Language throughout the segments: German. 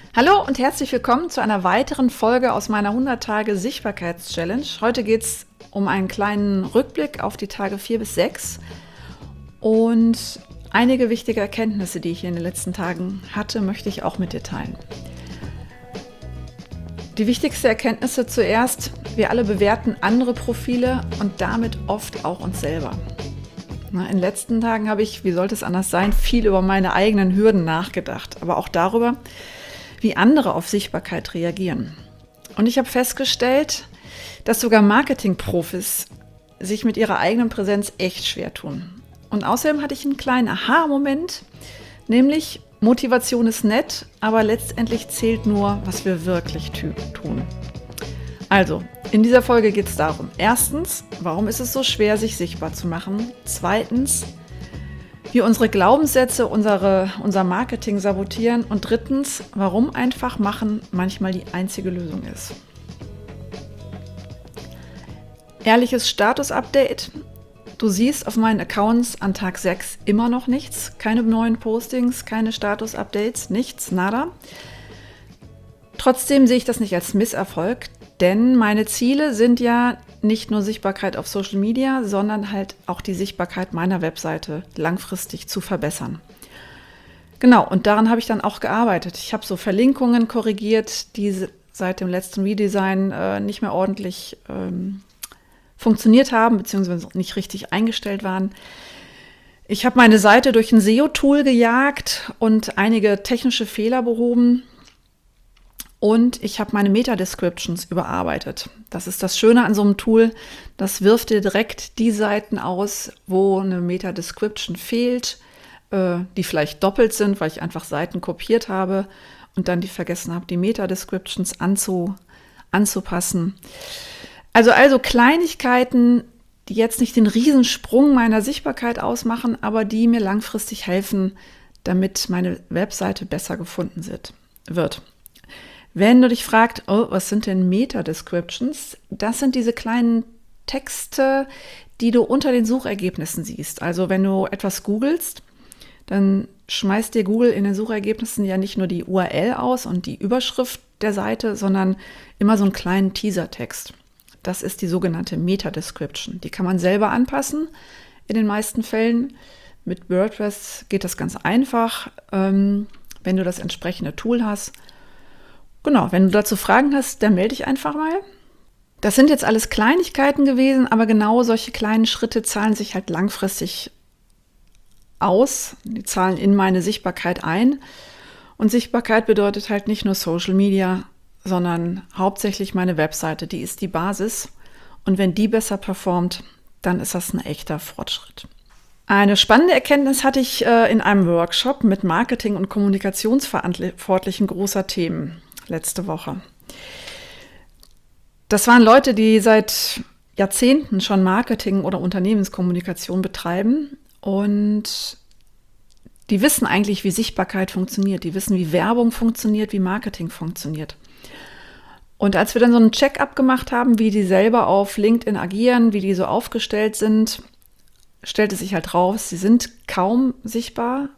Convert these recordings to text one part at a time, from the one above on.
Hallo und herzlich willkommen zu einer weiteren Folge aus meiner 100-Tage-Sichtbarkeits-Challenge. Heute geht es um einen kleinen Rückblick auf die Tage 4 bis 6 und einige wichtige Erkenntnisse, die ich hier in den letzten Tagen hatte, möchte ich auch mit dir teilen. Die wichtigste Erkenntnisse zuerst: Wir alle bewerten andere Profile und damit oft auch uns selber. In den letzten Tagen habe ich, wie sollte es anders sein, viel über meine eigenen Hürden nachgedacht, aber auch darüber, wie andere auf Sichtbarkeit reagieren. Und ich habe festgestellt, dass sogar Marketingprofis sich mit ihrer eigenen Präsenz echt schwer tun. Und außerdem hatte ich einen kleinen Aha-Moment, nämlich Motivation ist nett, aber letztendlich zählt nur, was wir wirklich tun. Also, in dieser Folge geht es darum: Erstens, warum ist es so schwer, sich sichtbar zu machen? Zweitens, wie unsere Glaubenssätze unser Marketing sabotieren. Und drittens, warum einfach machen manchmal die einzige Lösung ist. Ehrliches Status-Update. Du siehst auf meinen Accounts an Tag 6 immer noch nichts. Keine neuen Postings, keine Status-Updates, nichts, nada. Trotzdem sehe ich das nicht als Misserfolg, denn meine Ziele sind ja nicht nur Sichtbarkeit auf Social Media, sondern halt auch die Sichtbarkeit meiner Webseite langfristig zu verbessern. Genau, und daran habe ich dann auch gearbeitet. Ich habe so Verlinkungen korrigiert, die seit dem letzten Redesign nicht mehr ordentlich funktioniert haben, beziehungsweise nicht richtig eingestellt waren. Ich habe meine Seite durch ein SEO-Tool gejagt und einige technische Fehler behoben. Und ich habe meine Meta-Descriptions überarbeitet. Das ist das Schöne an so einem Tool. Das wirft dir direkt die Seiten aus, wo eine Meta-Description fehlt, die vielleicht doppelt sind, weil ich einfach Seiten kopiert habe und dann die vergessen habe, die Meta-Descriptions anzupassen. Also Kleinigkeiten, die jetzt nicht den Riesensprung meiner Sichtbarkeit ausmachen, aber die mir langfristig helfen, damit meine Webseite besser gefunden wird. Wenn du dich fragst, was sind denn Meta-Descriptions? Das sind diese kleinen Texte, die du unter den Suchergebnissen siehst. Also wenn du etwas googelst, dann schmeißt dir Google in den Suchergebnissen ja nicht nur die URL aus und die Überschrift der Seite, sondern immer so einen kleinen Teasertext. Das ist die sogenannte Meta-Description. Die kann man selber anpassen in den meisten Fällen. Mit WordPress geht das ganz einfach, wenn du das entsprechende Tool hast. Genau, wenn du dazu Fragen hast, dann melde dich einfach mal. Das sind jetzt alles Kleinigkeiten gewesen, aber genau solche kleinen Schritte zahlen sich halt langfristig aus. Die zahlen in meine Sichtbarkeit ein. Und Sichtbarkeit bedeutet halt nicht nur Social Media, sondern hauptsächlich meine Webseite. Die ist die Basis. Und wenn die besser performt, dann ist das ein echter Fortschritt. Eine spannende Erkenntnis hatte ich in einem Workshop mit Marketing- und Kommunikationsverantwortlichen großer Themen letzte Woche. Das waren Leute, die seit Jahrzehnten schon Marketing oder Unternehmenskommunikation betreiben und die wissen eigentlich, wie Sichtbarkeit funktioniert. Die wissen, wie Werbung funktioniert, wie Marketing funktioniert. Und als wir dann so einen Check-up gemacht haben, wie die selber auf LinkedIn agieren, wie die so aufgestellt sind, stellte sich halt raus, sie sind kaum sichtbar,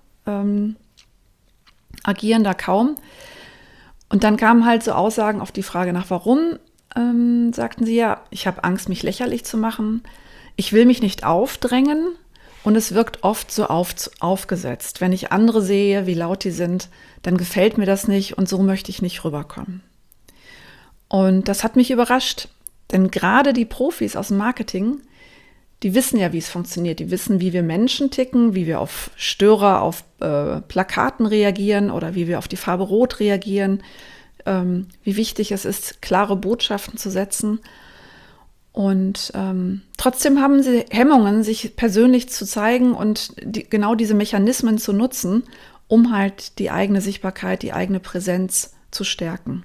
agieren da kaum. Und dann kamen halt so Aussagen auf die Frage nach warum, sagten sie ja, ich habe Angst, mich lächerlich zu machen, ich will mich nicht aufdrängen und es wirkt oft so aufgesetzt. Wenn ich andere sehe, wie laut die sind, dann gefällt mir das nicht und so möchte ich nicht rüberkommen. Und das hat mich überrascht, denn gerade die Profis aus dem Marketing, die wissen ja, wie es funktioniert. Die wissen, wie wir Menschen ticken, wie wir auf Störer, auf Plakaten reagieren oder wie wir auf die Farbe Rot reagieren, wie wichtig es ist, klare Botschaften zu setzen. Und trotzdem haben sie Hemmungen, sich persönlich zu zeigen und genau diese Mechanismen zu nutzen, um halt die eigene Sichtbarkeit, die eigene Präsenz zu stärken.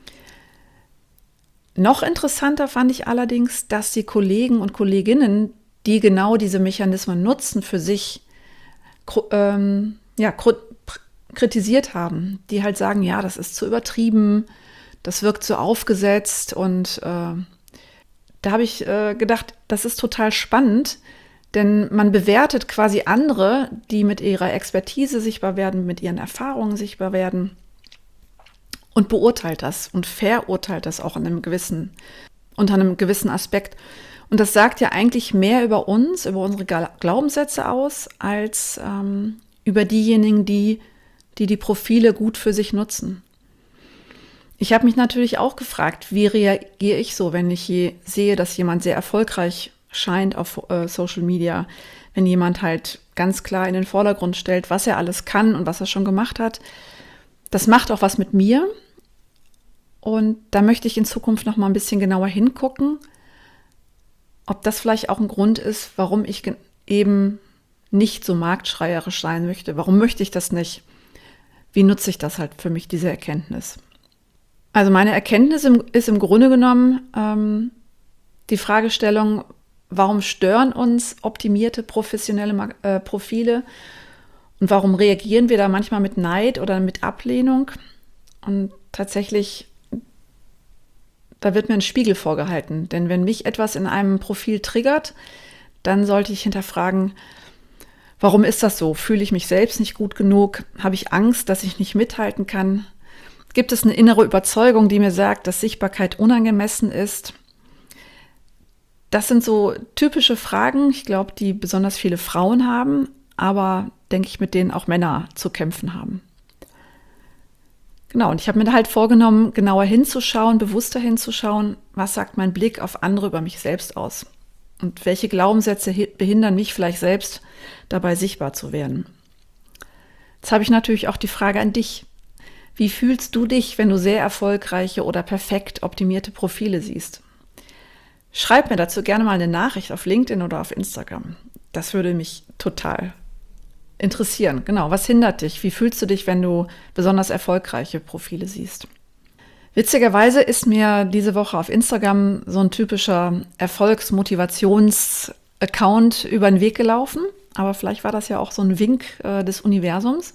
Noch interessanter fand ich allerdings, dass die Kollegen und Kolleginnen, die genau diese Mechanismen nutzen für sich, kritisiert haben. Die halt sagen, ja, das ist zu übertrieben, das wirkt zu aufgesetzt. Und da habe ich gedacht, das ist total spannend, denn man bewertet quasi andere, die mit ihrer Expertise sichtbar werden, mit ihren Erfahrungen sichtbar werden. und beurteilt das und verurteilt das auch unter einem gewissen Aspekt. Und das sagt ja eigentlich mehr über uns, über unsere Glaubenssätze aus, als über diejenigen, die Profile gut für sich nutzen. Ich habe mich natürlich auch gefragt, wie reagiere ich so, wenn ich sehe, dass jemand sehr erfolgreich scheint auf Social Media, wenn jemand halt ganz klar in den Vordergrund stellt, was er alles kann und was er schon gemacht hat. Das macht auch was mit mir. Und da möchte ich in Zukunft noch mal ein bisschen genauer hingucken, ob das vielleicht auch ein Grund ist, warum ich eben nicht so marktschreierisch sein möchte. Warum möchte ich das nicht? Wie nutze ich das halt für mich, diese Erkenntnis? Also meine Erkenntnis ist im Grunde genommen die Fragestellung, warum stören uns optimierte professionelle Profile und warum reagieren wir da manchmal mit Neid oder mit Ablehnung? Und tatsächlich, da wird mir ein Spiegel vorgehalten. Denn wenn mich etwas in einem Profil triggert, dann sollte ich hinterfragen, warum ist das so? Fühle ich mich selbst nicht gut genug? Habe ich Angst, dass ich nicht mithalten kann? Gibt es eine innere Überzeugung, die mir sagt, dass Sichtbarkeit unangemessen ist? Das sind so typische Fragen, ich glaube, die besonders viele Frauen haben, aber denke ich, mit denen auch Männer zu kämpfen haben. Genau, und ich habe mir da halt vorgenommen, genauer hinzuschauen, bewusster hinzuschauen, was sagt mein Blick auf andere über mich selbst aus? Und welche Glaubenssätze behindern mich vielleicht selbst, dabei sichtbar zu werden? Jetzt habe ich natürlich auch die Frage an dich. Wie fühlst du dich, wenn du sehr erfolgreiche oder perfekt optimierte Profile siehst? Schreib mir dazu gerne mal eine Nachricht auf LinkedIn oder auf Instagram. Das würde mich total interessieren. Genau, was hindert dich? Wie fühlst du dich, wenn du besonders erfolgreiche Profile siehst? Witzigerweise ist mir diese Woche auf Instagram so ein typischer Erfolgsmotivations-Account über den Weg gelaufen. Aber vielleicht war das ja auch so ein Wink des Universums.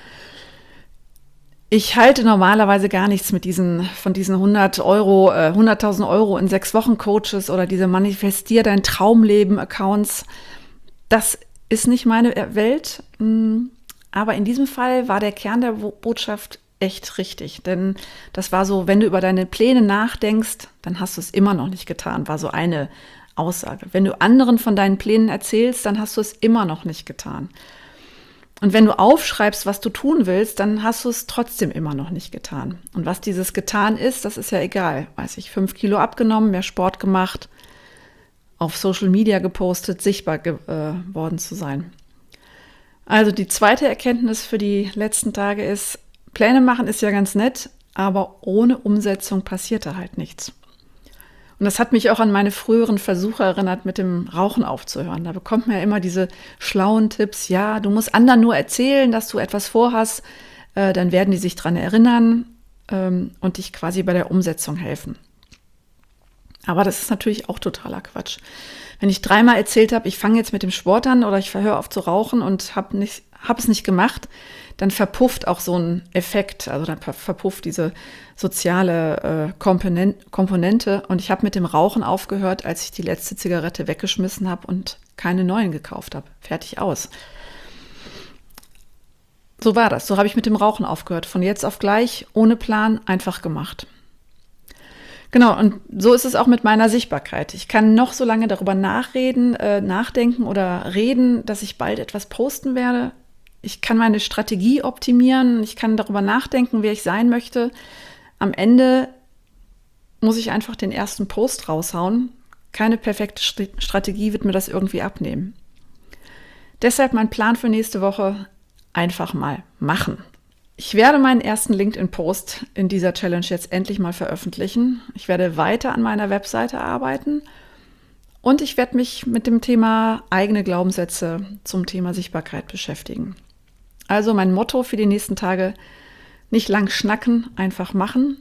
Ich halte normalerweise gar nichts von diesen 100.000 Euro in 6 Wochen Coaches oder diese Manifestier dein Traumleben Accounts. Das ist nicht meine Welt. Aber in diesem Fall war der Kern der Botschaft echt richtig. Denn das war so, wenn du über deine Pläne nachdenkst, dann hast du es immer noch nicht getan, war so eine Aussage. Wenn du anderen von deinen Plänen erzählst, dann hast du es immer noch nicht getan. Und wenn du aufschreibst, was du tun willst, dann hast du es trotzdem immer noch nicht getan. Und was dieses getan ist, das ist ja egal. Weiß ich, 5 Kilo abgenommen, mehr Sport gemacht, auf Social Media gepostet, sichtbar geworden zu sein. Also die zweite Erkenntnis für die letzten Tage ist, Pläne machen ist ja ganz nett, aber ohne Umsetzung passiert da halt nichts. Und das hat mich auch an meine früheren Versuche erinnert, mit dem Rauchen aufzuhören. Da bekommt man ja immer diese schlauen Tipps, ja, du musst anderen nur erzählen, dass du etwas vorhast, dann werden die sich dran erinnern und dich quasi bei der Umsetzung helfen. Aber das ist natürlich auch totaler Quatsch. Wenn ich 3-mal erzählt habe, ich fange jetzt mit dem Sport an oder ich höre auf zu rauchen und habe es nicht gemacht, dann verpufft auch so ein Effekt, also dann verpufft diese soziale Komponente. Und ich habe mit dem Rauchen aufgehört, als ich die letzte Zigarette weggeschmissen habe und keine neuen gekauft habe. Fertig aus. So war das. So habe ich mit dem Rauchen aufgehört. Von jetzt auf gleich, ohne Plan, einfach gemacht. Genau, und so ist es auch mit meiner Sichtbarkeit. Ich kann noch so lange darüber nachdenken oder reden, dass ich bald etwas posten werde. Ich kann meine Strategie optimieren, ich kann darüber nachdenken, wer ich sein möchte. Am Ende muss ich einfach den ersten Post raushauen. Keine perfekte Strategie wird mir das irgendwie abnehmen. Deshalb mein Plan für nächste Woche, einfach mal machen. Ich werde meinen ersten LinkedIn-Post in dieser Challenge jetzt endlich mal veröffentlichen. Ich werde weiter an meiner Webseite arbeiten und ich werde mich mit dem Thema eigene Glaubenssätze zum Thema Sichtbarkeit beschäftigen. Also mein Motto für die nächsten Tage, nicht lang schnacken, einfach machen.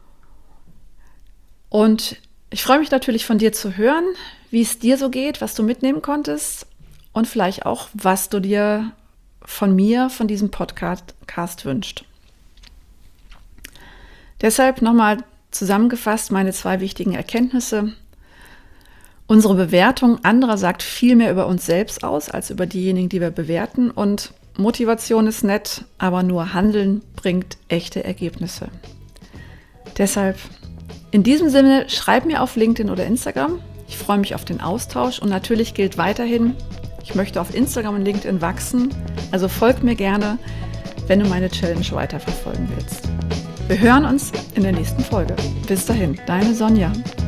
Und ich freue mich natürlich von dir zu hören, wie es dir so geht, was du mitnehmen konntest und vielleicht auch, was du dir von mir, von diesem Podcast wünscht. Deshalb nochmal zusammengefasst meine 2 wichtigen Erkenntnisse. Unsere Bewertung anderer sagt viel mehr über uns selbst aus, als über diejenigen, die wir bewerten. Und Motivation ist nett, aber nur Handeln bringt echte Ergebnisse. Deshalb, in diesem Sinne, schreib mir auf LinkedIn oder Instagram. Ich freue mich auf den Austausch und natürlich gilt weiterhin, ich möchte auf Instagram und LinkedIn wachsen, also folgt mir gerne, wenn du meine Challenge weiterverfolgen willst. Wir hören uns in der nächsten Folge. Bis dahin, deine Sonja.